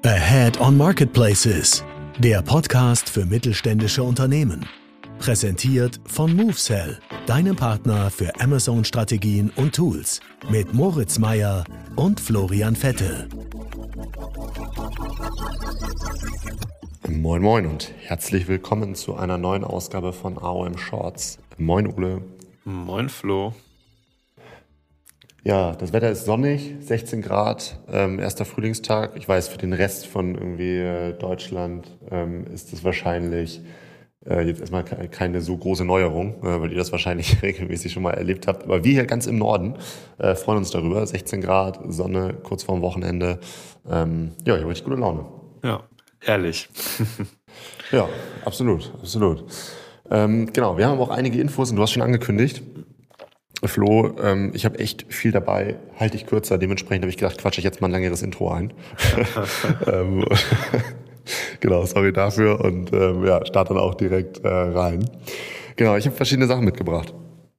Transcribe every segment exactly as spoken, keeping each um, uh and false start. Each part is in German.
Ahead on Marketplaces, der Podcast für mittelständische Unternehmen. Präsentiert von MoveSell, deinem Partner für Amazon-Strategien und Tools. Mit Moritz Meyer und Florian Vettel. Moin Moin und herzlich willkommen zu einer neuen Ausgabe von A O M Shorts. Moin Ole. Moin Flo. Ja, das Wetter ist sonnig, sechzehn Grad, ähm, erster Frühlingstag. Ich weiß, für den Rest von irgendwie äh, Deutschland ähm, ist es wahrscheinlich äh, jetzt erstmal ke- keine so große Neuerung, äh, weil ihr das wahrscheinlich regelmäßig schon mal erlebt habt. Aber wir hier ganz im Norden äh, freuen uns darüber. sechzehn Grad, Sonne, kurz vorm Wochenende. Ähm, ja, ich habe richtig gute Laune. Ja, herrlich. Ja, absolut, absolut. Ähm, genau, wir haben aber auch einige Infos und du hast schon angekündigt, Flo, ähm, ich habe echt viel dabei, halte ich kürzer, dementsprechend habe ich gedacht, quatsche ich jetzt mal ein längeres Intro ein. ähm, genau, sorry dafür und ähm, ja, starte dann auch direkt äh, rein. Genau, ich habe verschiedene Sachen mitgebracht.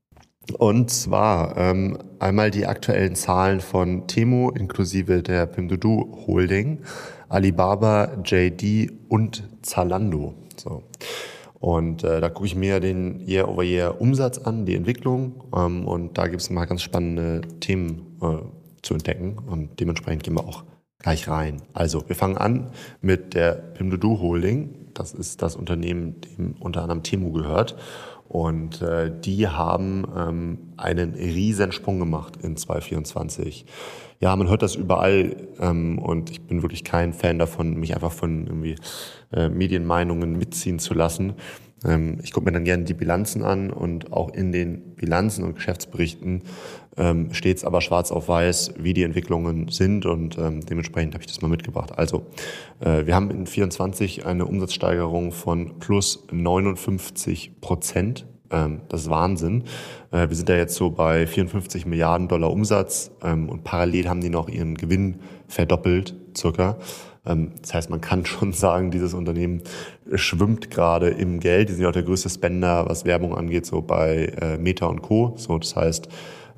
Und zwar ähm, einmal die aktuellen Zahlen von Temu inklusive der Pinduoduo Holding, Alibaba, J D und Zalando. So. Und äh, da gucke ich mir den Year-over-Year-Umsatz an, die Entwicklung. Ähm, und da gibt es mal ganz spannende Themen äh, zu entdecken. Und dementsprechend gehen wir auch gleich rein. Also wir fangen an mit der Pinduoduo Holding. Das ist das Unternehmen, dem unter anderem Temu gehört. Und äh, die haben ähm, einen riesen Sprung gemacht in zwanzig vierundzwanzig. Ja, man hört das überall ähm, und ich bin wirklich kein Fan davon, mich einfach von irgendwie äh, Medienmeinungen mitziehen zu lassen. Ähm, ich gucke mir dann gerne die Bilanzen an und auch in den Bilanzen und Geschäftsberichten ähm, steht es aber schwarz auf weiß, wie die Entwicklungen sind und ähm, dementsprechend habe ich das mal mitgebracht. Also äh, wir haben in vierundzwanzig eine Umsatzsteigerung von plus neunundfünfzig Prozent. Das ist Wahnsinn. Wir sind ja jetzt so bei vierundfünfzig Milliarden Dollar Umsatz und parallel haben die noch ihren Gewinn verdoppelt, circa. Das heißt, man kann schon sagen, dieses Unternehmen schwimmt gerade im Geld. Die sind ja auch der größte Spender, was Werbung angeht, so bei Meta und Co. So, das heißt,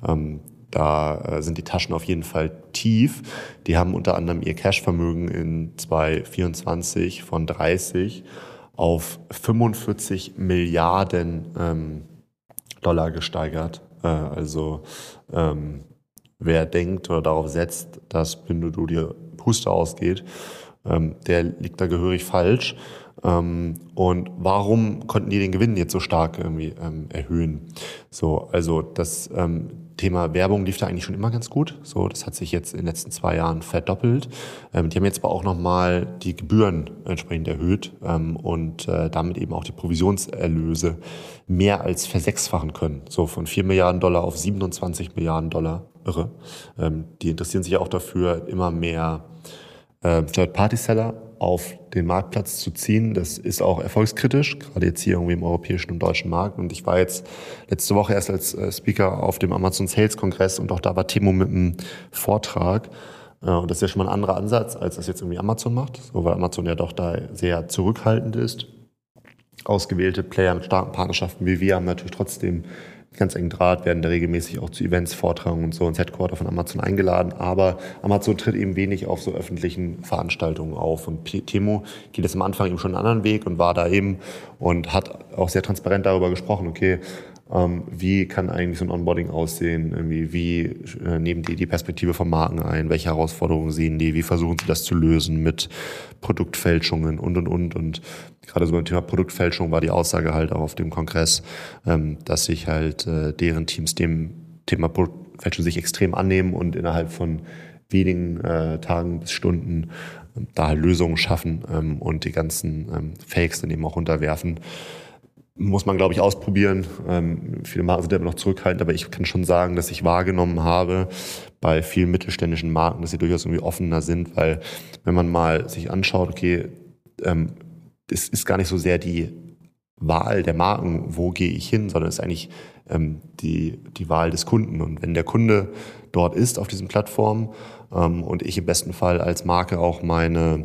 da sind die Taschen auf jeden Fall tief. Die haben unter anderem ihr Cashvermögen in zwanzig vierundzwanzig von dreißig auf fünfundvierzig Milliarden ähm, Dollar gesteigert. Äh, also ähm, wer denkt oder darauf setzt, dass Pinduoduo dir Puste ausgeht, ähm, der liegt da gehörig falsch. Ähm, und warum konnten die den Gewinn jetzt so stark irgendwie ähm, erhöhen? So, also das ähm, Thema Werbung lief da eigentlich schon immer ganz gut. So, das hat sich jetzt in den letzten zwei Jahren verdoppelt. Ähm, die haben jetzt aber auch nochmal die Gebühren entsprechend erhöht ähm, und äh, damit eben auch die Provisionserlöse mehr als versechsfachen können. So von vier Milliarden Dollar auf siebenundzwanzig Milliarden Dollar. Irre. Ähm, die interessieren sich ja auch dafür, immer mehr äh, Third-Party-Seller auf den Marktplatz zu ziehen. Das ist auch erfolgskritisch, gerade jetzt hier irgendwie im europäischen und deutschen Markt. Und ich war jetzt letzte Woche erst als äh, Speaker auf dem Amazon Sales Kongress und auch da war Temu mit einem Vortrag. Äh, und das ist ja schon mal ein anderer Ansatz, als das jetzt irgendwie Amazon macht, so, weil Amazon ja doch da sehr zurückhaltend ist. Ausgewählte Player mit starken Partnerschaften wie wir haben natürlich trotzdem ganz engen Draht, werden da regelmäßig auch zu Events, Vorträgen und so ins Headquarter von Amazon eingeladen. Aber Amazon tritt eben wenig auf so öffentlichen Veranstaltungen auf. Und Temu geht jetzt am Anfang eben schon einen anderen Weg und war da eben und hat auch sehr transparent darüber gesprochen, okay, ähm, wie kann eigentlich so ein Onboarding aussehen? Irgendwie, wie äh, nehmen die die Perspektive von Marken ein? Welche Herausforderungen sehen die? Wie versuchen sie das zu lösen mit Produktfälschungen und, und, und. Und gerade so beim Thema Produktfälschung war die Aussage halt auch auf dem Kongress, ähm, dass sich halt äh, deren Teams dem Thema Produktfälschung sich extrem annehmen und innerhalb von wenigen äh, Tagen bis Stunden äh, da halt Lösungen schaffen ähm, und die ganzen ähm, Fakes dann eben auch unterwerfen. Muss man, glaube ich, ausprobieren. Ähm, viele Marken sind immer noch zurückhaltend, aber ich kann schon sagen, dass ich wahrgenommen habe bei vielen mittelständischen Marken, dass sie durchaus irgendwie offener sind, weil wenn man mal sich anschaut, okay, ähm, es ist gar nicht so sehr die Wahl der Marken, wo gehe ich hin, sondern es ist eigentlich ähm, die, die Wahl des Kunden. Und wenn der Kunde dort ist auf diesen Plattformen ähm, und ich im besten Fall als Marke auch meine,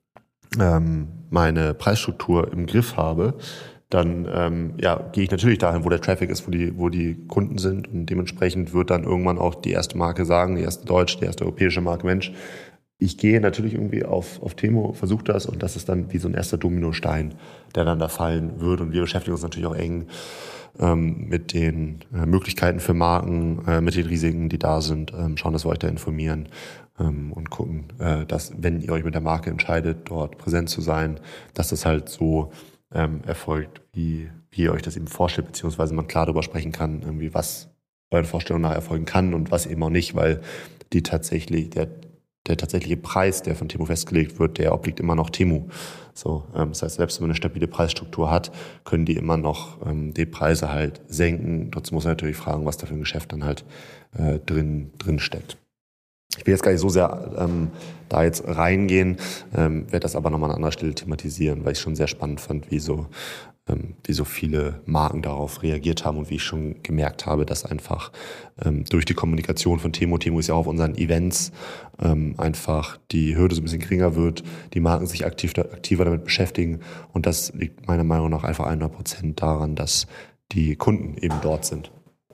ähm, meine Preisstruktur im Griff habe, dann ähm, ja, gehe ich natürlich dahin, wo der Traffic ist, wo die, wo die Kunden sind. Und dementsprechend wird dann irgendwann auch die erste Marke sagen, die erste deutsche, die erste europäische Marke, Mensch, ich gehe natürlich irgendwie auf, auf Temu, versuche das und das ist dann wie so ein erster Dominostein, der dann da fallen würde. Und wir beschäftigen uns natürlich auch eng ähm, mit den äh, Möglichkeiten für Marken, äh, mit den Risiken, die da sind, ähm, schauen, dass wir euch da informieren ähm, und gucken, äh, dass, wenn ihr euch mit der Marke entscheidet, dort präsent zu sein, dass das halt so ähm, erfolgt, wie, wie ihr euch das eben vorstellt, beziehungsweise man klar darüber sprechen kann, irgendwie was euren Vorstellungen nach erfolgen kann und was eben auch nicht, weil die tatsächlich, der Der tatsächliche Preis, der von Temu festgelegt wird, der obliegt immer noch Temu. So, ähm, das heißt, selbst wenn man eine stabile Preisstruktur hat, können die immer noch ähm, die Preise halt senken. Trotzdem muss man natürlich fragen, was da für ein Geschäft dann halt äh, drin, drin steckt. Ich will jetzt gar nicht so sehr ähm, da jetzt reingehen, ähm, werde das aber nochmal an anderer Stelle thematisieren, weil ich schon sehr spannend fand, wie so, ähm, wie so viele Marken darauf reagiert haben und wie ich schon gemerkt habe, dass einfach ähm, durch die Kommunikation von Temu, Temu ist ja auch auf unseren Events, ähm, einfach die Hürde so ein bisschen geringer wird, die Marken sich aktiv, aktiver damit beschäftigen und das liegt meiner Meinung nach einfach hundert Prozent daran, dass die Kunden eben dort sind.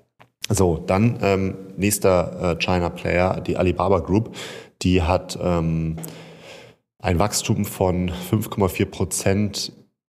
So, dann ähm, nächster äh, China-Player, die Alibaba Group, die hat ähm, ein Wachstum von fünf Komma vier Prozent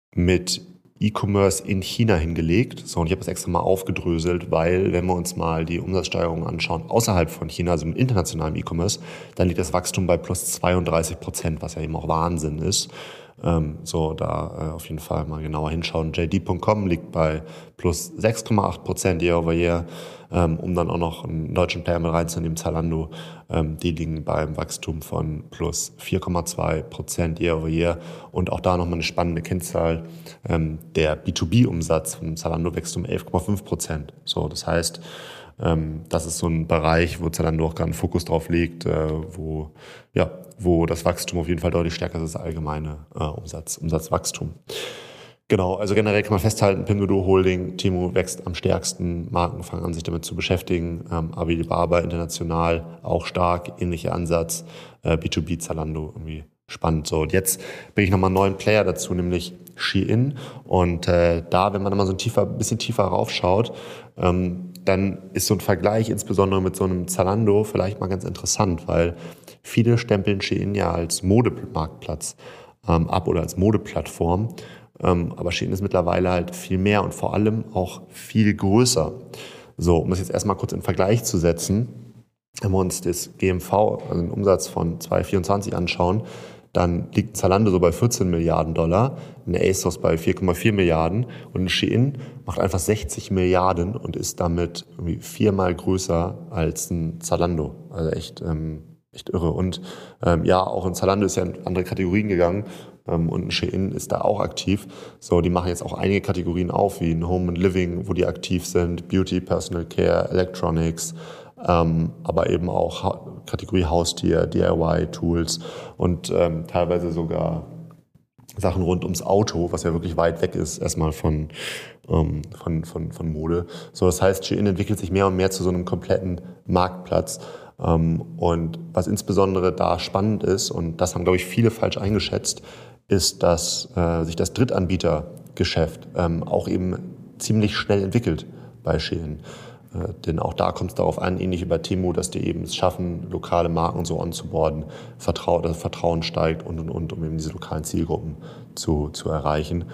mit E-Commerce in China hingelegt. So, und ich habe das extra mal aufgedröselt, weil wenn wir uns mal die Umsatzsteigerung anschauen außerhalb von China, also im internationalen E-Commerce, dann liegt das Wachstum bei plus zweiunddreißig Prozent, was ja eben auch Wahnsinn ist. Ähm, so, da äh, auf jeden Fall mal genauer hinschauen. J D Punkt com liegt bei plus sechs Komma acht Prozent year over year, ähm, um dann auch noch einen deutschen Player mit reinzunehmen, Zalando. Ähm, die liegen beim Wachstum von plus vier Komma zwei Prozent year over year. Und auch da nochmal eine spannende Kennzahl. Ähm, der B zwei B-Umsatz von Zalando wächst um elf Komma fünf Prozent. So, das heißt, ähm, das ist so ein Bereich, wo Zalando auch gerade einen Fokus drauf legt, äh, wo, ja, wo das Wachstum auf jeden Fall deutlich stärker ist als das allgemeine äh, Umsatz, Umsatzwachstum. Genau, also generell kann man festhalten, Pinduoduo Holding, Temu wächst am stärksten, Marken fangen an, sich damit zu beschäftigen, ähm, Alibaba international auch stark, ähnlicher Ansatz, äh, B zwei B Zalando irgendwie spannend. So, und jetzt bringe ich nochmal einen neuen Player dazu, nämlich Shein. Und äh, da, wenn man mal so ein tiefer, bisschen tiefer raufschaut, ähm, dann ist so ein Vergleich insbesondere mit so einem Zalando vielleicht mal ganz interessant, weil viele stempeln Shein ja als Modemarktplatz ähm, ab oder als Modeplattform. Ähm, aber Shein ist mittlerweile halt viel mehr und vor allem auch viel größer. So, um das jetzt erstmal kurz in Vergleich zu setzen, wenn wir uns das G M V, also den Umsatz von zwanzig vierundzwanzig anschauen, dann liegt Zalando so bei vierzehn Milliarden Dollar, eine ASOS bei vier Komma vier Milliarden und ein Shein macht einfach sechzig Milliarden und ist damit irgendwie viermal größer als ein Zalando. Also echt, ähm, echt irre. Und ähm, ja, auch in Zalando ist ja in andere Kategorien gegangen ähm, und ein Shein ist da auch aktiv. So, die machen jetzt auch einige Kategorien auf, wie ein Home and Living, wo die aktiv sind, Beauty, Personal Care, Electronics, Ähm, aber eben auch ha- Kategorie Haustier, D I Y-Tools und ähm, teilweise sogar Sachen rund ums Auto, was ja wirklich weit weg ist erstmal von, ähm, von, von, von Mode. So, das heißt, Shein entwickelt sich mehr und mehr zu so einem kompletten Marktplatz. Ähm, und was insbesondere da spannend ist, und das haben, glaube ich, viele falsch eingeschätzt, ist, dass äh, sich das Drittanbietergeschäft ähm, auch eben ziemlich schnell entwickelt bei Shein. Äh, denn auch da kommt es darauf an, ähnlich wie bei Temu, dass die eben es schaffen, lokale Marken so onzuboarden, Vertrau- das Vertrauen steigt und, und, und, um eben diese lokalen Zielgruppen zu, zu erreichen.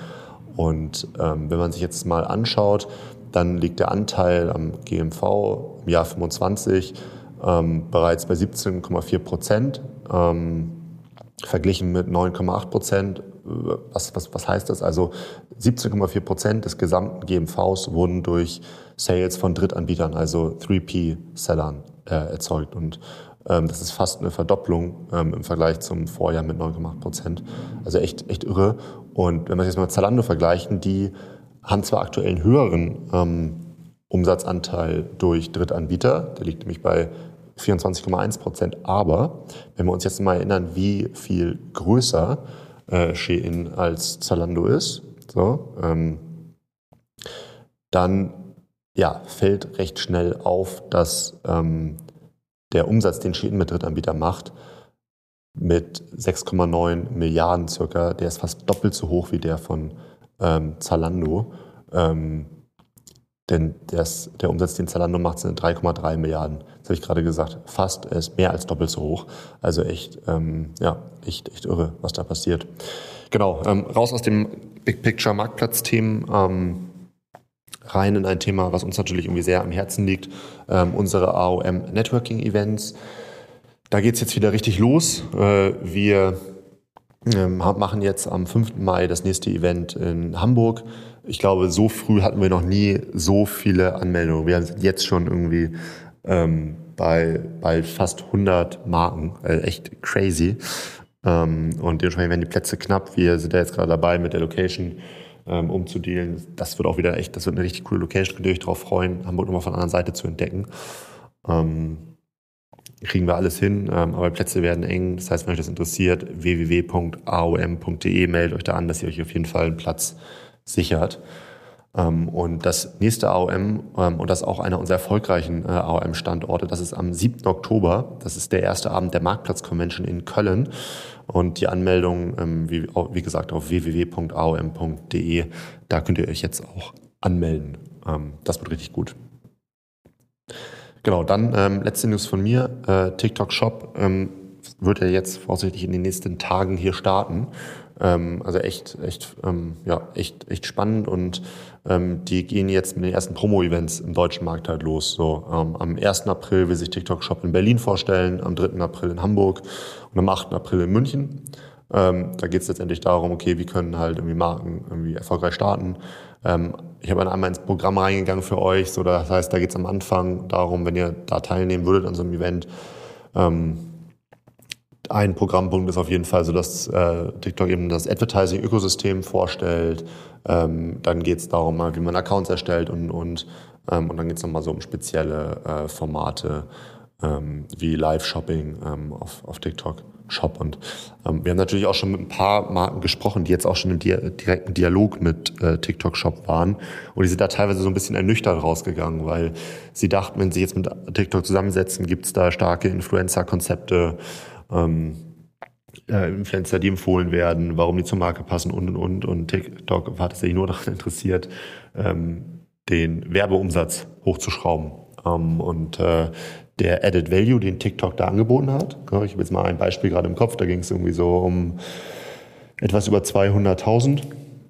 Und ähm, wenn man sich jetzt mal anschaut, dann liegt der Anteil am G M V im Jahr fünfundzwanzig ähm, bereits bei siebzehn Komma vier Prozent, ähm, verglichen mit neun Komma acht Prozent. Was, was, was heißt das? Also siebzehn Komma vier Prozent des gesamten G M Vs wurden durch Sales von Drittanbietern, also drei P-Sellern, äh, erzeugt. Und ähm, das ist fast eine Verdopplung ähm, im Vergleich zum Vorjahr mit neun Komma acht Prozent. Also echt, echt irre. Und wenn wir es jetzt mal mit Zalando vergleichen, die haben zwar aktuell einen höheren ähm, Umsatzanteil durch Drittanbieter, der liegt nämlich bei vierundzwanzig Komma eins Prozent, aber wenn wir uns jetzt mal erinnern, wie viel größer äh, Shein als Zalando ist, so, ähm, dann ja, fällt recht schnell auf, dass ähm, der Umsatz, den Shein mit Drittanbietern macht, mit sechs Komma neun Milliarden circa, der ist fast doppelt so hoch wie der von ähm, Zalando. Ähm, Denn das, der Umsatz, den Zalando macht, sind drei Komma drei Milliarden. Das habe ich gerade gesagt. Fast ist mehr als doppelt so hoch. Also echt, ähm, ja, echt, echt irre, was da passiert. Genau, ähm, raus aus dem Big Picture Marktplatzthemen, ähm, rein in ein Thema, was uns natürlich irgendwie sehr am Herzen liegt, ähm, unsere A O M Networking Events. Da geht's jetzt wieder richtig los. Äh, wir ähm, machen jetzt am fünften Mai das nächste Event in Hamburg. Ich glaube, so früh hatten wir noch nie so viele Anmeldungen. Wir sind jetzt schon irgendwie ähm, bei, bei fast hundert Marken. Äh, echt crazy. Ähm, und dementsprechend werden die Plätze knapp. Wir sind ja jetzt gerade dabei, mit der Location ähm, umzudealen. Das wird auch wieder echt, das wird eine richtig coole Location. Könnt ihr euch darauf freuen, Hamburg nochmal von der anderen Seite zu entdecken. Ähm, kriegen wir alles hin, ähm, aber Plätze werden eng. Das heißt, wenn euch das interessiert, w w w punkt a o m punkt d e, meldet euch da an, dass ihr euch auf jeden Fall einen Platz sichert. Ähm, und das nächste A O M, ähm, und das ist auch einer unserer erfolgreichen äh, A O M-Standorte, das ist am siebten Oktober. Das ist der erste Abend der Marktplatz-Convention in Köln. Und die Anmeldung, ähm, wie, wie gesagt, auf w w w punkt a o m punkt d e, da könnt ihr euch jetzt auch anmelden. Ähm, das wird richtig gut. Genau, dann ähm, letzte News von mir. Äh, TikTok Shop ähm, wird ja jetzt voraussichtlich in den nächsten Tagen hier starten. Ähm, also echt, echt, ähm, ja, echt, echt spannend, und ähm, die gehen jetzt mit den ersten Promo-Events im deutschen Markt halt los. So, ähm, am ersten April will sich TikTok Shop in Berlin vorstellen, am dritten April in Hamburg und am achten April in München. Ähm, da geht es letztendlich darum, okay, wie können halt irgendwie Marken irgendwie erfolgreich starten. Ähm, ich habe einmal ins Programm reingegangen für euch. So, das heißt, da geht es am Anfang darum, wenn ihr da teilnehmen würdet an so einem Event. Ähm, ein Programmpunkt ist auf jeden Fall so, dass äh, TikTok eben das Advertising-Ökosystem vorstellt. Ähm, dann geht es darum, wie man Accounts erstellt und, und, ähm, und dann geht es nochmal so um spezielle äh, Formate ähm, wie Live-Shopping ähm, auf, auf TikTok Shop. Und ähm, wir haben natürlich auch schon mit ein paar Marken gesprochen, die jetzt auch schon im Di- direkten Dialog mit äh, TikTok Shop waren. Und die sind da teilweise so ein bisschen ernüchtert rausgegangen, weil sie dachten, wenn sie jetzt mit TikTok zusammensetzen, gibt es da starke Influencer-Konzepte, ähm, äh, Influencer, die empfohlen werden, warum die zur Marke passen und, und, und. Und TikTok war tatsächlich nur daran interessiert, ähm, den Werbeumsatz hochzuschrauben. Ähm, und äh, der Added Value, den TikTok da angeboten hat. Ich habe jetzt mal ein Beispiel gerade im Kopf, da ging es irgendwie so um etwas über zweihunderttausend.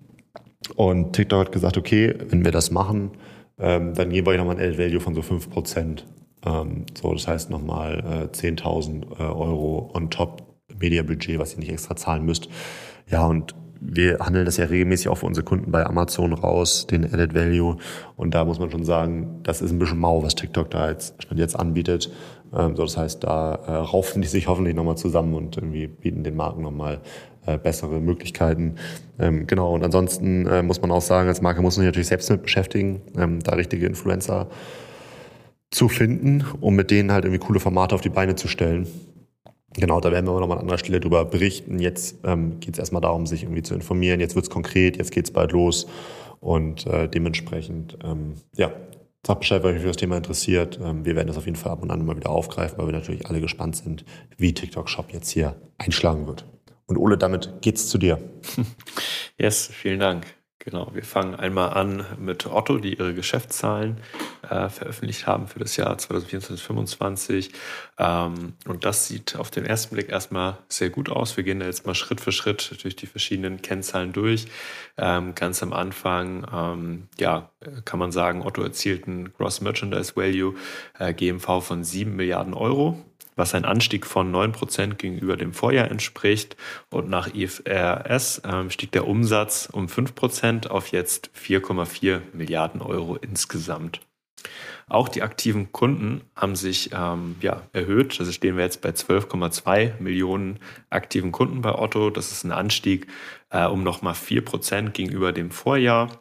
Und TikTok hat gesagt, okay, wenn wir das machen, ähm, dann geben wir euch nochmal ein Added Value von so fünf Prozent. Ähm, so, das heißt nochmal äh, zehntausend äh, Euro on top Media-Budget, was ihr nicht extra zahlen müsst. Ja, und wir handeln das ja regelmäßig auch für unsere Kunden bei Amazon raus, den Added Value. Und da muss man schon sagen, das ist ein bisschen mau, was TikTok da jetzt, jetzt anbietet. Ähm, so, das heißt, da äh, raufen die sich hoffentlich nochmal zusammen und irgendwie bieten den Marken nochmal äh, bessere Möglichkeiten. Ähm, genau, und ansonsten äh, muss man auch sagen, als Marke muss man sich natürlich selbst mit beschäftigen, ähm, da richtige Influencer zu finden, um mit denen halt irgendwie coole Formate auf die Beine zu stellen. Genau, da werden wir nochmal an anderer Stelle drüber berichten. Jetzt ähm, geht es erstmal darum, sich irgendwie zu informieren. Jetzt wird es konkret, jetzt geht es bald los. Und äh, dementsprechend, ähm, ja, sagt Bescheid, wenn euch für das Thema interessiert. Ähm, wir werden das auf jeden Fall ab und an immer wieder aufgreifen, weil wir natürlich alle gespannt sind, wie TikTok Shop jetzt hier einschlagen wird. Und Ole, damit geht's zu dir. Yes, vielen Dank. Genau, wir fangen einmal an mit Otto, die ihre Geschäftszahlen äh, veröffentlicht haben für das Jahr zwanzig vierundzwanzig fünfundzwanzig. Ähm, und das sieht auf den ersten Blick erstmal sehr gut aus. Wir gehen da jetzt mal Schritt für Schritt durch die verschiedenen Kennzahlen durch. Ähm, ganz am Anfang, ähm, ja, kann man sagen, Otto erzielt einen Gross Merchandise Value, äh, G M V von sieben Milliarden Euro. Was ein Anstieg von neun Prozent gegenüber dem Vorjahr entspricht. Und nach I F R S ähm, stieg der Umsatz um fünf Prozent auf jetzt vier Komma vier Milliarden Euro insgesamt. Auch die aktiven Kunden haben sich ähm, ja, erhöht. Also stehen wir jetzt bei zwölf Komma zwei Millionen aktiven Kunden bei Otto. Das ist ein Anstieg äh, um nochmal vier Prozent gegenüber dem Vorjahr.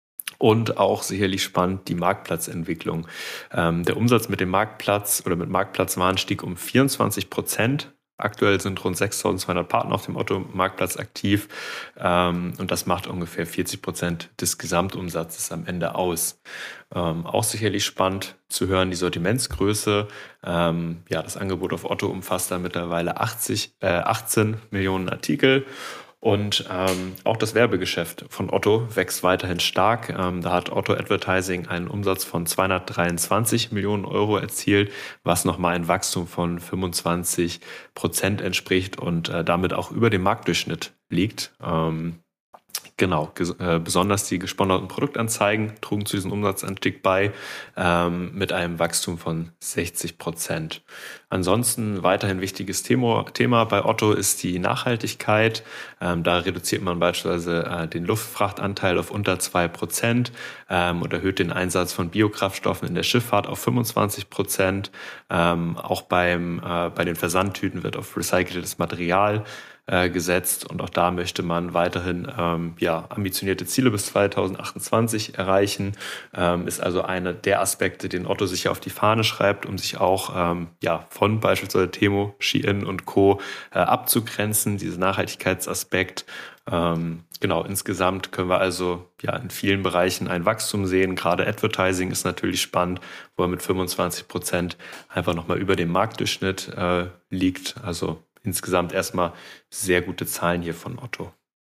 Und auch sicherlich spannend die Marktplatzentwicklung. Ähm, der Umsatz mit dem Marktplatz oder mit Marktplatzwaren stieg um vierundzwanzig Prozent. Aktuell sind rund sechstausendzweihundert Partner auf dem Otto-Marktplatz aktiv. Ähm, und das macht ungefähr vierzig Prozent des Gesamtumsatzes am Ende aus. Ähm, auch sicherlich spannend zu hören, die Sortimentsgröße. Ähm, ja, das Angebot auf Otto umfasst da mittlerweile achtzig, äh, achtzehn Millionen Artikel. Und ähm, auch das Werbegeschäft von Otto wächst weiterhin stark. Ähm, da hat Otto Advertising einen Umsatz von zweihundertdreiundzwanzig Millionen Euro erzielt, was nochmal ein Wachstum von fünfundzwanzig Prozent entspricht und äh, damit auch über dem Marktdurchschnitt liegt. Ähm, Genau, äh, besonders die gesponserten Produktanzeigen trugen zu diesem Umsatzanstieg bei, ähm, mit einem Wachstum von sechzig Prozent. Ansonsten weiterhin wichtiges Thema, Thema bei Otto ist die Nachhaltigkeit. Ähm, da reduziert man beispielsweise äh, den Luftfrachtanteil auf unter zwei Prozent ähm, und erhöht den Einsatz von Biokraftstoffen in der Schifffahrt auf fünfundzwanzig Prozent. Ähm, auch beim, äh, bei den Versandtüten wird auf recyceltes Material gesetzt und auch da möchte man weiterhin ähm, ja, ambitionierte Ziele bis zweitausendachtundzwanzig erreichen. Ähm, ist also einer der Aspekte, den Otto sich auf die Fahne schreibt, um sich auch ähm, ja, von beispielsweise Temo, Shein und Co. Äh, abzugrenzen, dieser Nachhaltigkeitsaspekt. Ähm, genau, insgesamt können wir also ja in vielen Bereichen ein Wachstum sehen. Gerade Advertising ist natürlich spannend, wo er mit fünfundzwanzig Prozent einfach nochmal über dem Marktdurchschnitt äh, liegt. Also insgesamt erstmal sehr gute Zahlen hier von Otto.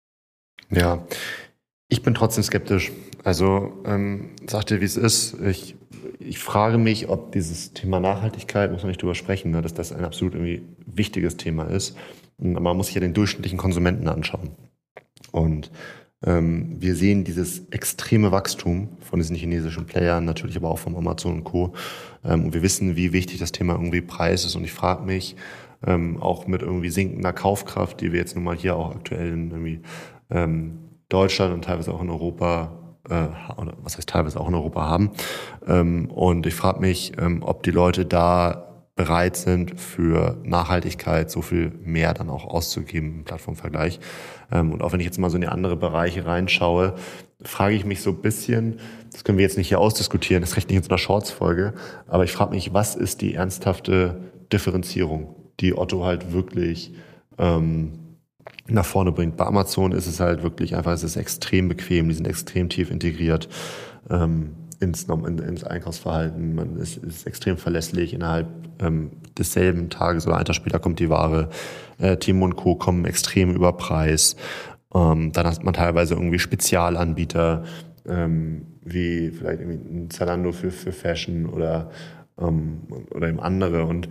Ja, ich bin trotzdem skeptisch. Also ähm, sag dir, wie es ist. Ich, ich frage mich, ob dieses Thema Nachhaltigkeit, muss man nicht drüber sprechen, ne, dass das ein absolut irgendwie wichtiges Thema ist. Aber man muss sich ja den durchschnittlichen Konsumenten anschauen. Und ähm, wir sehen dieses extreme Wachstum von diesen chinesischen Playern, natürlich aber auch von Amazon und Co. Ähm, und wir wissen, wie wichtig das Thema irgendwie Preis ist. Und ich frage mich, Ähm, auch mit irgendwie sinkender Kaufkraft, die wir jetzt nun mal hier auch aktuell in irgendwie, ähm, Deutschland und teilweise auch in Europa, äh, oder was heißt teilweise auch in Europa haben. Ähm, und ich frage mich, ähm, ob die Leute da bereit sind, für Nachhaltigkeit so viel mehr dann auch auszugeben im Plattformvergleich. Ähm, und auch wenn ich jetzt mal so in die andere Bereiche reinschaue, frage ich mich so ein bisschen, das können wir jetzt nicht hier ausdiskutieren, das reicht nicht in so einer Shorts-Folge, aber ich frage mich, was ist die ernsthafte Differenzierung, die Otto halt wirklich ähm, nach vorne bringt. Bei Amazon ist es halt wirklich einfach, es ist extrem bequem, die sind extrem tief integriert ähm, ins, in, ins Einkaufsverhalten, man ist, ist extrem verlässlich, innerhalb ähm, desselben Tages oder einen Tag später kommt die Ware. Äh, Temo und Co. kommen extrem über Preis. Ähm, dann hat man teilweise irgendwie Spezialanbieter, ähm, wie vielleicht irgendwie ein Zalando für, für Fashion oder, ähm, oder eben andere. Und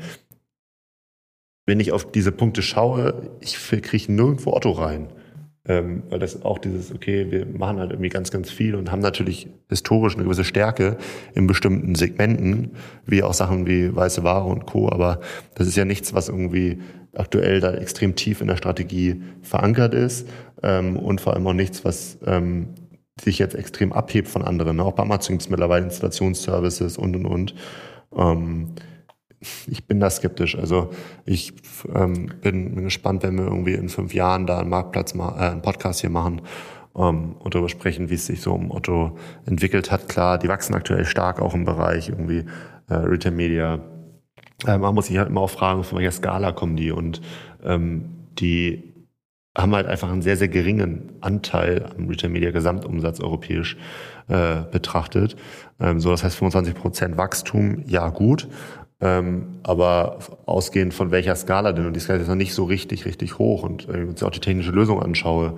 wenn ich auf diese Punkte schaue, ich kriege nirgendwo Otto rein. Ähm, weil das auch dieses, okay, wir machen halt irgendwie ganz, ganz viel und haben natürlich historisch eine gewisse Stärke in bestimmten Segmenten, wie auch Sachen wie weiße Ware und Co. Aber das ist ja nichts, was irgendwie aktuell da extrem tief in der Strategie verankert ist ähm, und vor allem auch nichts, was ähm, sich jetzt extrem abhebt von anderen. Auch bei Amazon gibt es mittlerweile Installationsservices und, und, und. Ähm, Ich bin da skeptisch. Also ich ähm, bin, bin gespannt, wenn wir irgendwie in fünf Jahren da einen Marktplatz, ma- äh, einen Podcast hier machen ähm, und darüber sprechen, wie es sich so um Otto entwickelt hat. Klar, die wachsen aktuell stark auch im Bereich irgendwie äh, Retail Media. Äh, man muss sich halt immer auch fragen, von welcher Skala kommen die, und ähm, die haben halt einfach einen sehr, sehr geringen Anteil am Retail Media Gesamtumsatz europäisch äh, betrachtet. Ähm, so, das heißt fünfundzwanzig Prozent Wachstum, ja gut. Ähm, aber ausgehend von welcher Skala denn? Und die Skala ist noch nicht so richtig, richtig hoch. Und wenn ich uns auch die technische Lösung anschaue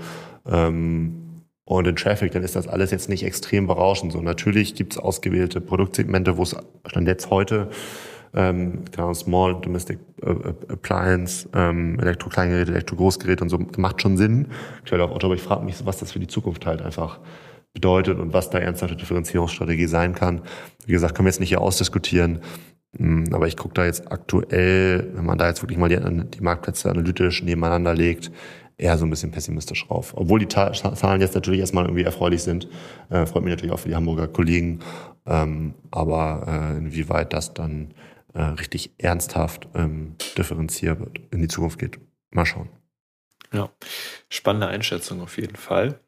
ähm, und den Traffic, dann ist das alles jetzt nicht extrem berauschend. So, natürlich gibt es ausgewählte Produktsegmente, wo es stand jetzt heute ähm, genau, Small Domestic Appliance, ähm, Elektro-Kleingeräte, Elektro-Großgeräte und so, macht schon Sinn. Aktuell auf Otto, aber ich frage mich, was das für die Zukunft halt einfach bedeutet und was da ernsthafte Differenzierungsstrategie sein kann. Wie gesagt, können wir jetzt nicht hier ausdiskutieren. Aber ich gucke da jetzt aktuell, wenn man da jetzt wirklich mal die, die Marktplätze analytisch nebeneinander legt, eher so ein bisschen pessimistisch drauf. Obwohl die Ta- Zahlen jetzt natürlich erstmal irgendwie erfreulich sind. Äh, freut mich natürlich auch für die Hamburger Kollegen. Ähm, aber äh, inwieweit das dann äh, richtig ernsthaft ähm, differenziert wird, in die Zukunft geht, mal schauen. Ja, spannende Einschätzung auf jeden Fall.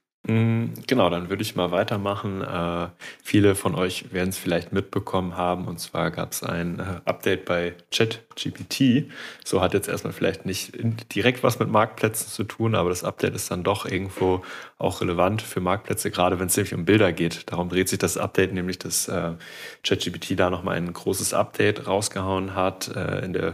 Genau, dann würde ich mal weitermachen. Äh, viele von euch werden es vielleicht mitbekommen haben, und zwar gab es ein äh, Update bei ChatGPT. So hat jetzt erstmal vielleicht nicht direkt was mit Marktplätzen zu tun, aber das Update ist dann doch irgendwo auch relevant für Marktplätze, gerade wenn es nämlich um Bilder geht. Darum dreht sich das Update, nämlich dass äh, ChatGPT da nochmal ein großes Update rausgehauen hat äh, in der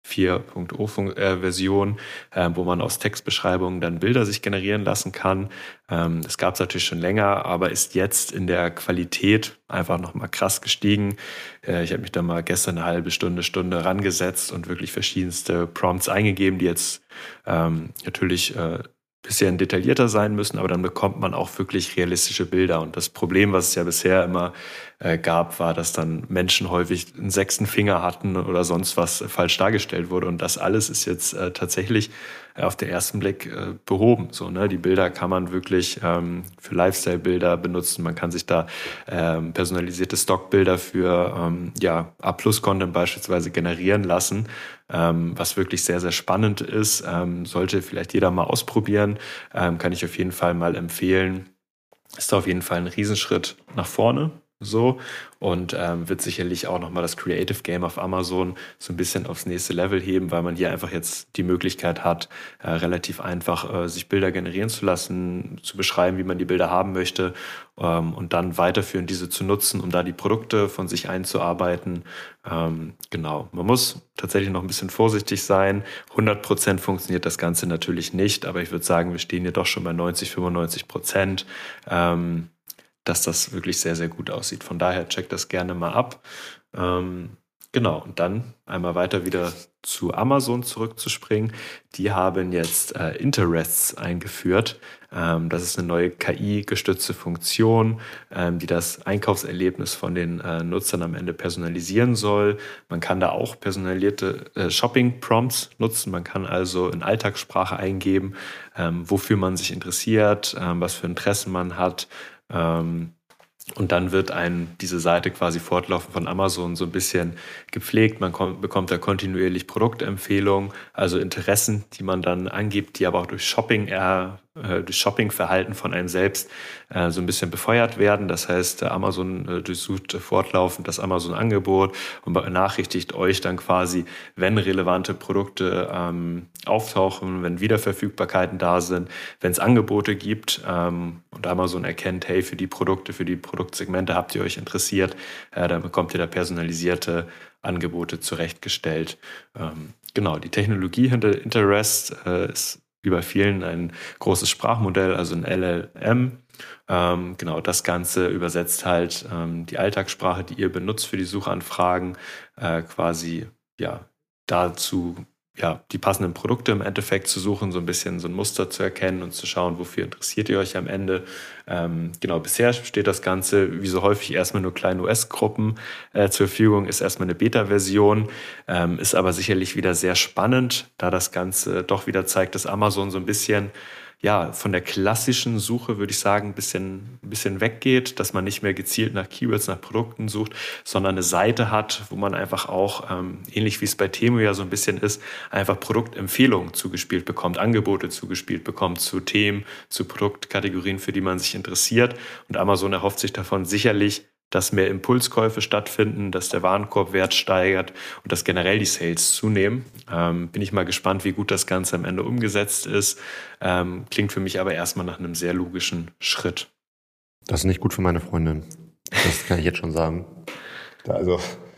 vier Punkt0-Version, äh, wo man aus Textbeschreibungen dann Bilder sich generieren lassen kann. Ähm, das gab es natürlich schon länger, aber ist jetzt in der Qualität einfach nochmal krass gestiegen. Äh, ich habe mich da mal gestern eine halbe Stunde, Stunde rangesetzt und wirklich verschiedenste Prompts eingegeben, die jetzt ähm, natürlich äh, bisschen detaillierter sein müssen, aber dann bekommt man auch wirklich realistische Bilder. Und das Problem, was es ja bisher immer äh, gab, war, dass dann Menschen häufig einen sechsten Finger hatten oder sonst was falsch dargestellt wurde. Und das alles ist jetzt äh, tatsächlich äh, auf den ersten Blick äh, behoben. So, ne? Die Bilder kann man wirklich ähm, für Lifestyle-Bilder benutzen. Man kann sich da ähm, personalisierte Stockbilder für ähm, ja, A-Plus-Content beispielsweise generieren lassen, ähm, was wirklich sehr, sehr spannend ist. Ähm, sollte vielleicht jeder mal ausprobieren. Ähm, kann ich auf jeden Fall mal empfehlen. Ist auf jeden Fall ein Riesenschritt nach vorne. So und ähm, wird sicherlich auch nochmal das Creative Game auf Amazon so ein bisschen aufs nächste Level heben, weil man hier einfach jetzt die Möglichkeit hat, äh, relativ einfach äh, sich Bilder generieren zu lassen, zu beschreiben, wie man die Bilder haben möchte ähm, und dann weiterführend diese zu nutzen, um da die Produkte von sich einzuarbeiten. Ähm, genau, man muss tatsächlich noch ein bisschen vorsichtig sein. hundert Prozent funktioniert das Ganze natürlich nicht, aber ich würde sagen, wir stehen hier doch schon bei neunzig, fünfundneunzig Prozent. Ähm, dass das wirklich sehr, sehr gut aussieht. Von daher checkt das gerne mal ab. Ähm, genau, und dann einmal weiter wieder zu Amazon zurückzuspringen. Die haben jetzt äh, Interests eingeführt. Ähm, das ist eine neue K I-gestützte Funktion, ähm, die das Einkaufserlebnis von den äh, Nutzern am Ende personalisieren soll. Man kann da auch personalisierte äh, Shopping-Prompts nutzen. Man kann also in Alltagssprache eingeben, ähm, wofür man sich interessiert, ähm, was für Interessen man hat. Ähm, und dann wird ein diese Seite quasi fortlaufend von Amazon so ein bisschen gepflegt. Man kommt, bekommt da kontinuierlich Produktempfehlungen, also Interessen, die man dann angibt, die aber auch durch Shopping eher, äh, durch Shoppingverhalten von einem selbst äh, so ein bisschen befeuert werden. Das heißt, Amazon äh, durchsucht fortlaufend das Amazon-Angebot und benachrichtigt euch dann quasi, wenn relevante Produkte ähm, auftauchen, wenn Wiederverfügbarkeiten da sind, wenn es Angebote gibt ähm, und Amazon erkennt, hey, für die Produkte, für die Produktsegmente habt ihr euch interessiert, äh, dann bekommt ihr da personalisierte Angebote zurechtgestellt. Ähm, genau, die Technologie hinter Interest äh, ist wie bei vielen ein großes Sprachmodell, also ein L L M. Ähm, genau, das Ganze übersetzt halt ähm, die Alltagssprache, die ihr benutzt für die Suchanfragen, äh, quasi ja dazu ja, die passenden Produkte im Endeffekt zu suchen, so ein bisschen so ein Muster zu erkennen und zu schauen, wofür interessiert ihr euch am Ende. Ähm, genau, bisher steht das Ganze, wie so häufig, erstmal nur kleine U S-Gruppen äh, zur Verfügung, ist erstmal eine Beta-Version, ähm, ist aber sicherlich wieder sehr spannend, da das Ganze doch wieder zeigt, dass Amazon so ein bisschen ja, von der klassischen Suche, würde ich sagen, ein bisschen, ein bisschen weggeht, dass man nicht mehr gezielt nach Keywords, nach Produkten sucht, sondern eine Seite hat, wo man einfach auch, ähm, ähnlich wie es bei Temu ja so ein bisschen ist, einfach Produktempfehlungen zugespielt bekommt, Angebote zugespielt bekommt zu Themen, zu Produktkategorien, für die man sich interessiert. Und Amazon erhofft sich davon sicherlich, dass mehr Impulskäufe stattfinden, dass der Warenkorbwert steigert und dass generell die Sales zunehmen. Ähm, bin ich mal gespannt, wie gut das Ganze am Ende umgesetzt ist. Ähm, klingt für mich aber erstmal nach einem sehr logischen Schritt. Das ist nicht gut für meine Freundin. Das kann ich jetzt schon sagen. Also,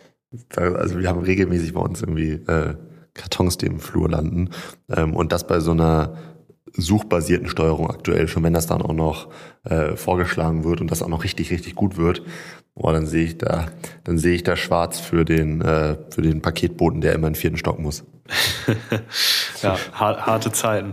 also wir haben regelmäßig bei uns irgendwie äh, Kartons, die im Flur landen. Ähm, und das bei so einer suchbasierten Steuerung aktuell, schon wenn das dann auch noch äh, vorgeschlagen wird und das auch noch richtig, richtig gut wird, boah, dann sehe ich da, dann sehe ich da schwarz für den, äh, für den Paketboten, der immer in den vierten Stock muss. Ja, harte Zeiten.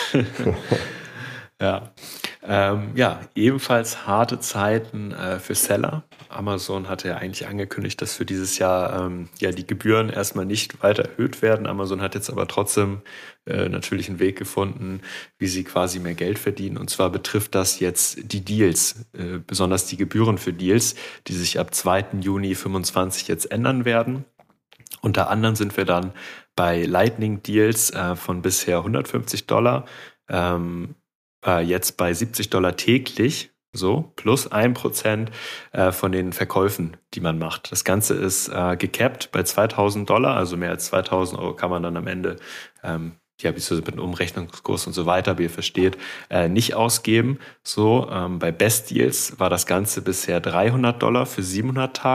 Ja. Ähm, ja, ebenfalls harte Zeiten äh, für Seller. Amazon hatte ja eigentlich angekündigt, dass für dieses Jahr ähm, ja die Gebühren erstmal nicht weiter erhöht werden. Amazon hat jetzt aber trotzdem äh, natürlich einen Weg gefunden, wie sie quasi mehr Geld verdienen. Und zwar betrifft das jetzt die Deals, äh, besonders die Gebühren für Deals, die sich ab zweiten Juni fünfundzwanzig jetzt ändern werden. Unter anderem sind wir dann bei Lightning Deals äh, von bisher hundertfünfzig Dollar, ähm, äh, jetzt bei siebzig Dollar täglich, so, plus ein Prozent äh, von den Verkäufen, die man macht. Das Ganze ist äh, gecapped bei zweitausend Dollar, also mehr als zweitausend Euro kann man dann am Ende, ähm, ja, wie so mit einem Umrechnungskurs und so weiter, wie ihr versteht, äh, nicht ausgeben. So, ähm, bei Best Deals war das Ganze bisher dreihundert Dollar für siebenhundert Tage.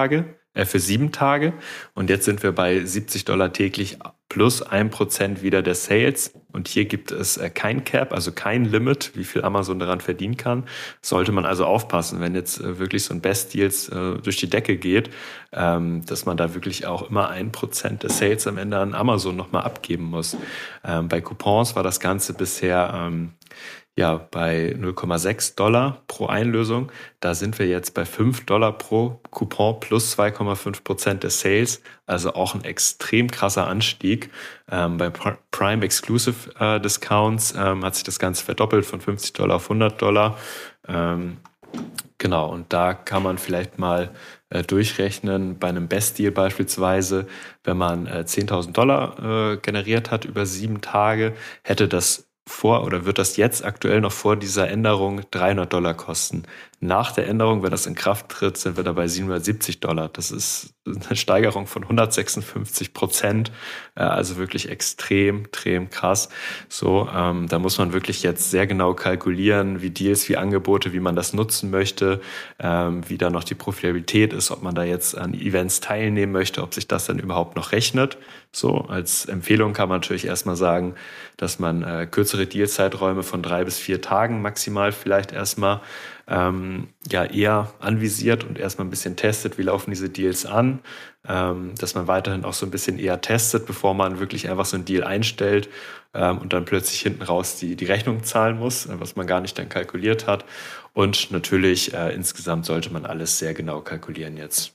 äh, für sieben Tage. Und jetzt sind wir bei siebzig Dollar täglich plus ein Prozent wieder der Sales. Und hier gibt es äh, kein Cap, also kein Limit, wie viel Amazon daran verdienen kann. Sollte man also aufpassen, wenn jetzt äh, wirklich so ein Best Deals äh, durch die Decke geht, ähm, dass man da wirklich auch immer ein Prozent des Sales am Ende an Amazon nochmal abgeben muss. Ähm, bei Coupons war das Ganze bisher ähm, ja bei null Komma sechs Dollar pro Einlösung. Da sind wir jetzt bei fünf Dollar pro Coupon plus zwei Komma fünf Prozent des Sales. Also auch ein extrem krasser Anstieg. Ähm, bei Prime Exclusive äh, Discounts ähm, hat sich das Ganze verdoppelt von fünfzig Dollar auf hundert Dollar. Ähm, genau, und da kann man vielleicht mal äh, durchrechnen, bei einem Best Deal beispielsweise, wenn man äh, zehntausend Dollar äh, generiert hat über sieben Tage, hätte das vor oder wird das jetzt aktuell noch vor dieser Änderung dreihundert Dollar kosten. Nach der Änderung, wenn das in Kraft tritt, sind wir dabei siebenhundertsiebzig Dollar. Das ist eine Steigerung von hundertsechsundfünfzig Prozent. Also wirklich extrem, extrem krass. So, ähm, da muss man wirklich jetzt sehr genau kalkulieren, wie Deals, wie Angebote, wie man das nutzen möchte, ähm, wie da noch die Profitabilität ist, ob man da jetzt an Events teilnehmen möchte, ob sich das dann überhaupt noch rechnet. So, als Empfehlung kann man natürlich erstmal sagen, dass man äh, kürzere Dealzeiträume von drei bis vier Tagen maximal vielleicht erstmal ähm, ja eher anvisiert und erstmal ein bisschen testet, wie laufen diese Deals an, ähm, dass man weiterhin auch so ein bisschen eher testet, bevor man wirklich einfach so einen Deal einstellt ähm, und dann plötzlich hinten raus die, die Rechnung zahlen muss, was man gar nicht dann kalkuliert hat. Und natürlich äh, insgesamt sollte man alles sehr genau kalkulieren jetzt.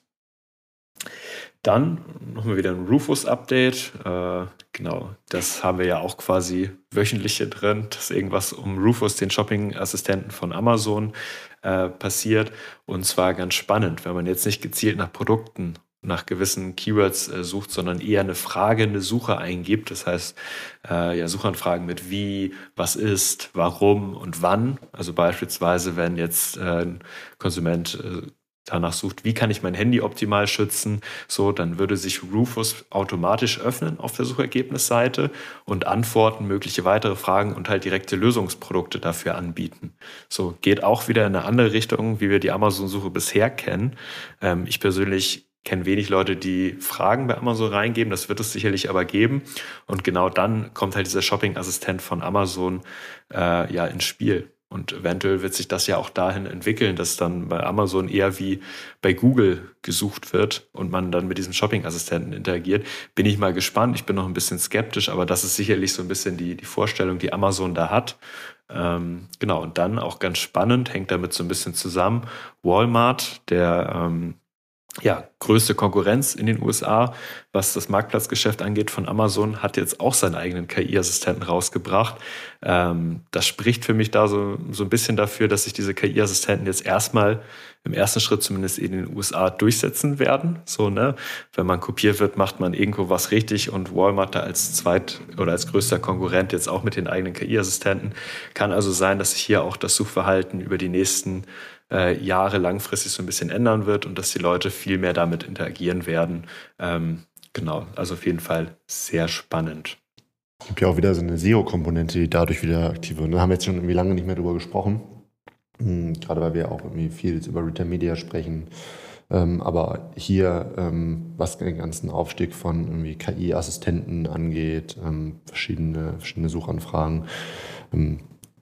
Dann nochmal wieder ein Rufus-Update. Äh, genau, das haben wir ja auch quasi wöchentlich hier drin, dass irgendwas um Rufus, den Shopping-Assistenten von Amazon, äh, passiert. Und zwar ganz spannend, wenn man jetzt nicht gezielt nach Produkten, nach gewissen Keywords äh, sucht, sondern eher eine Frage, eine Suche eingibt. Das heißt, äh, ja, Suchanfragen mit wie, was ist, warum und wann. Also beispielsweise, wenn jetzt äh, ein Konsument äh, danach sucht, wie kann ich mein Handy optimal schützen, so, dann würde sich Rufus automatisch öffnen auf der Suchergebnisseite und Antworten, mögliche weitere Fragen und halt direkte Lösungsprodukte dafür anbieten. So, geht auch wieder in eine andere Richtung, wie wir die Amazon-Suche bisher kennen. Ähm, ich persönlich kenne wenig Leute, die Fragen bei Amazon reingeben, das wird es sicherlich aber geben. Und genau dann kommt halt dieser Shopping-Assistent von Amazon äh, ja ins Spiel. Und eventuell wird sich das ja auch dahin entwickeln, dass dann bei Amazon eher wie bei Google gesucht wird und man dann mit diesem Shopping-Assistenten interagiert. Bin ich mal gespannt. Ich bin noch ein bisschen skeptisch, aber das ist sicherlich so ein bisschen die, die Vorstellung, die Amazon da hat. Ähm, genau, und dann auch ganz spannend, hängt damit so ein bisschen zusammen. Walmart, der ähm, ja, größte Konkurrenz in den U S A, was das Marktplatzgeschäft angeht von Amazon, hat jetzt auch seinen eigenen K I-Assistenten rausgebracht. Ähm, das spricht für mich da so, so ein bisschen dafür, dass sich diese K I-Assistenten jetzt erstmal im ersten Schritt zumindest in den U S A durchsetzen werden. So, ne? Wenn man kopiert wird, macht man irgendwo was richtig und Walmart da als zweit- oder als größter Konkurrent jetzt auch mit den eigenen K I-Assistenten. Kann also sein, dass sich hier auch das Suchverhalten über die nächsten Äh, Jahre langfristig so ein bisschen ändern wird und dass die Leute viel mehr damit interagieren werden. Ähm, genau, also auf jeden Fall sehr spannend. Es gibt ja auch wieder so eine S E O-Komponente, die dadurch wieder aktiv wird. Da haben wir jetzt schon irgendwie lange nicht mehr drüber gesprochen. Mhm, gerade weil wir auch irgendwie viel jetzt über Retail Media sprechen. Ähm, aber hier, ähm, was den ganzen Aufstieg von irgendwie K I-Assistenten angeht, ähm, verschiedene, verschiedene Suchanfragen, ähm,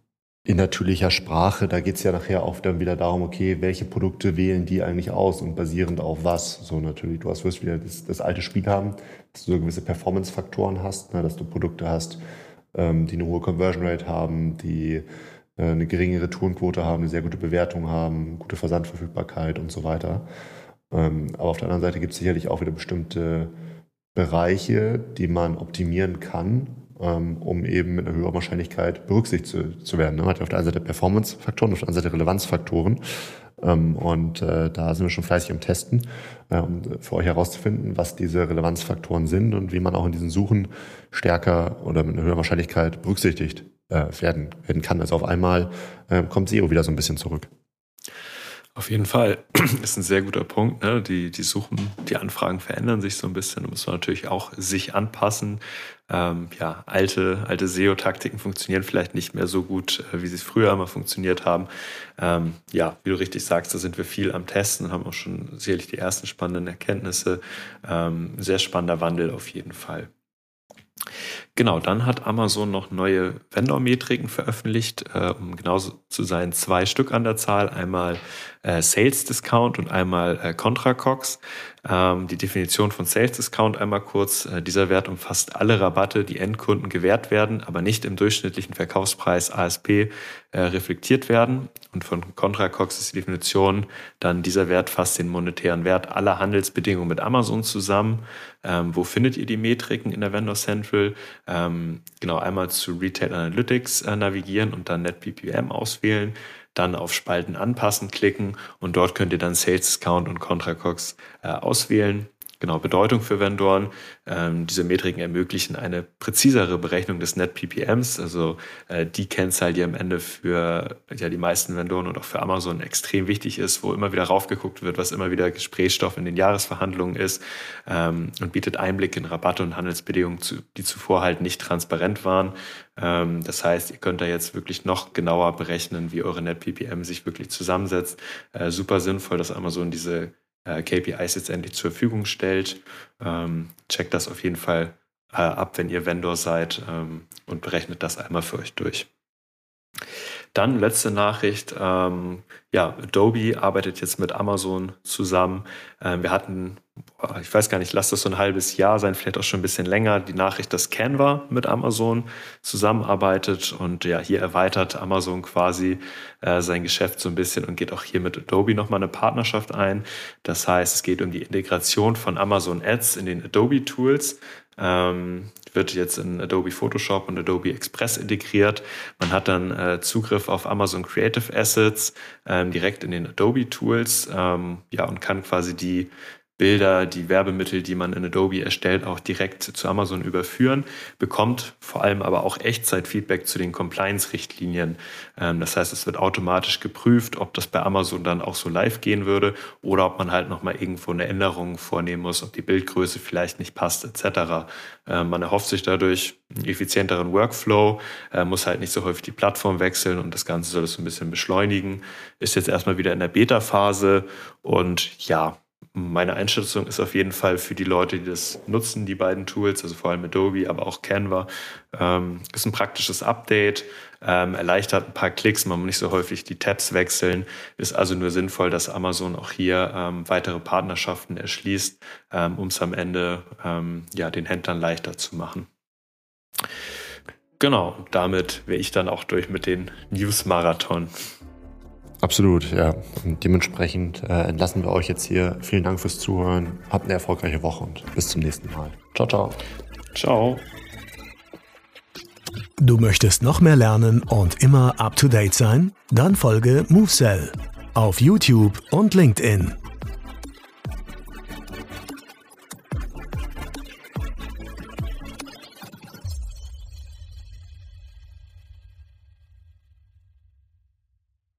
in natürlicher Sprache, da geht es ja nachher auch dann wieder darum, okay, welche Produkte wählen die eigentlich aus und basierend auf was? So natürlich, du hast, wirst wieder das, das alte Spiel haben, dass du so gewisse Performance-Faktoren hast, ne, dass du Produkte hast, ähm, die eine hohe Conversion Rate haben, die äh, eine geringe Retourenquote haben, eine sehr gute Bewertung haben, gute Versandverfügbarkeit und so weiter. Ähm, aber auf der anderen Seite gibt es sicherlich auch wieder bestimmte Bereiche, die man optimieren kann, um eben mit einer höheren Wahrscheinlichkeit berücksichtigt zu, zu werden. Man hat auf der einen Seite Performance-Faktoren, auf der anderen Seite Relevanzfaktoren. Und äh, da sind wir schon fleißig am Testen, äh, um für euch herauszufinden, was diese Relevanzfaktoren sind und wie man auch in diesen Suchen stärker oder mit einer höheren Wahrscheinlichkeit berücksichtigt äh, werden, werden kann. Also auf einmal äh, kommt S E O wieder so ein bisschen zurück. Auf jeden Fall. Ist ein sehr guter Punkt. Ne? Die, die Suchen, die Anfragen verändern sich so ein bisschen. Da muss man natürlich auch sich anpassen. Ähm, ja, alte, alte S E O-Taktiken funktionieren vielleicht nicht mehr so gut, äh, wie sie es früher immer funktioniert haben. Ähm, ja, wie du richtig sagst, da sind wir viel am Testen und haben auch schon sicherlich die ersten spannenden Erkenntnisse. Ähm, sehr spannender Wandel auf jeden Fall. Genau, dann hat Amazon noch neue Vendor-Metriken veröffentlicht, äh, um genauso zu sein, zwei Stück an der Zahl, einmal äh, Sales Discount und einmal äh, Contra Cox. Ähm, die Definition von Sales Discount einmal kurz, äh, dieser Wert umfasst alle Rabatte, die Endkunden gewährt werden, aber nicht im durchschnittlichen Verkaufspreis A S P äh, reflektiert werden. Und von Contra Cox ist die Definition dann, dieser Wert fasst den monetären Wert aller Handelsbedingungen mit Amazon zusammen. Ähm, wo findet ihr die Metriken in der Vendor Central? Ähm, genau, einmal zu Retail Analytics äh, navigieren und dann Net P P M auswählen, dann auf Spalten anpassen klicken und dort könnt ihr dann Sales Discount und Contra Cox äh, auswählen. Genau, Bedeutung für Vendoren. Ähm, diese Metriken ermöglichen eine präzisere Berechnung des Net P P Ms, also äh, die Kennzahl, die am Ende für ja, die meisten Vendoren und auch für Amazon extrem wichtig ist, wo immer wieder raufgeguckt wird, was immer wieder Gesprächsstoff in den Jahresverhandlungen ist, ähm, und bietet Einblick in Rabatte und Handelsbedingungen, zu, die zuvor halt nicht transparent waren. Ähm, das heißt, ihr könnt da jetzt wirklich noch genauer berechnen, wie eure Net P P M sich wirklich zusammensetzt. Äh, super sinnvoll, dass Amazon diese K P Is jetzt endlich zur Verfügung stellt. Ähm, checkt das auf jeden Fall äh, ab, wenn ihr Vendor seid, ähm, und berechnet das einmal für euch durch. Dann letzte Nachricht. Ähm, ja, Adobe arbeitet jetzt mit Amazon zusammen. Ähm, wir hatten, ich weiß gar nicht, lasst das so ein halbes Jahr sein, vielleicht auch schon ein bisschen länger, die Nachricht, dass Canva mit Amazon zusammenarbeitet. Und ja, hier erweitert Amazon quasi äh, sein Geschäft so ein bisschen und geht auch hier mit Adobe nochmal eine Partnerschaft ein. Das heißt, es geht um die Integration von Amazon Ads in den Adobe Tools. Ähm, wird jetzt in Adobe Photoshop und Adobe Express integriert. Man hat dann äh, Zugriff auf Amazon Creative Assets ähm, direkt in den Adobe Tools, ähm, ja, und kann quasi die Bilder, die Werbemittel, die man in Adobe erstellt, auch direkt zu Amazon überführen, bekommt vor allem aber auch Echtzeit-Feedback zu den Compliance-Richtlinien. Ähm, das heißt, es wird automatisch geprüft, ob das bei Amazon dann auch so live gehen würde oder ob man halt nochmal irgendwo eine Änderung vornehmen muss, ob die Bildgröße vielleicht nicht passt, et cetera. Ähm, man erhofft sich dadurch einen effizienteren Workflow, äh, muss halt nicht so häufig die Plattform wechseln und das Ganze soll es so ein bisschen beschleunigen. Ist jetzt erstmal wieder in der Beta-Phase und ja, meine Einschätzung ist auf jeden Fall für die Leute, die das nutzen, die beiden Tools, also vor allem Adobe, aber auch Canva, ähm, ist ein praktisches Update, ähm, erleichtert ein paar Klicks, man muss nicht so häufig die Tabs wechseln, ist also nur sinnvoll, dass Amazon auch hier ähm, weitere Partnerschaften erschließt, ähm, um es am Ende ähm, ja, den Händlern leichter zu machen. Genau, damit wäre ich dann auch durch mit den News-Marathon. Absolut, ja. Und dementsprechend äh, entlassen wir euch jetzt hier. Vielen Dank fürs Zuhören. Habt eine erfolgreiche Woche und bis zum nächsten Mal. Ciao, ciao. Ciao. Du möchtest noch mehr lernen und immer up to date sein? Dann folge MoveSell auf YouTube und LinkedIn.